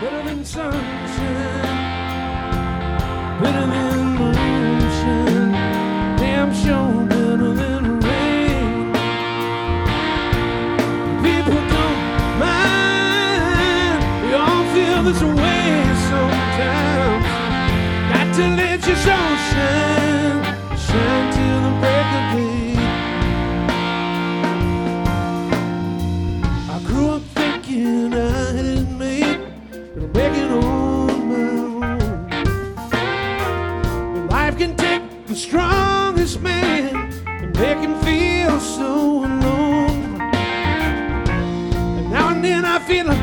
better than sunshine, better than moonshine, damn sure better than rain. People don't mind, we all feel this way sometimes. Got to let your soul shine, shine till the break of day. I grew up thinking I had it made, and I'm making on my own. But life can take the strongest man and make him feel so alone. And now and then I feel like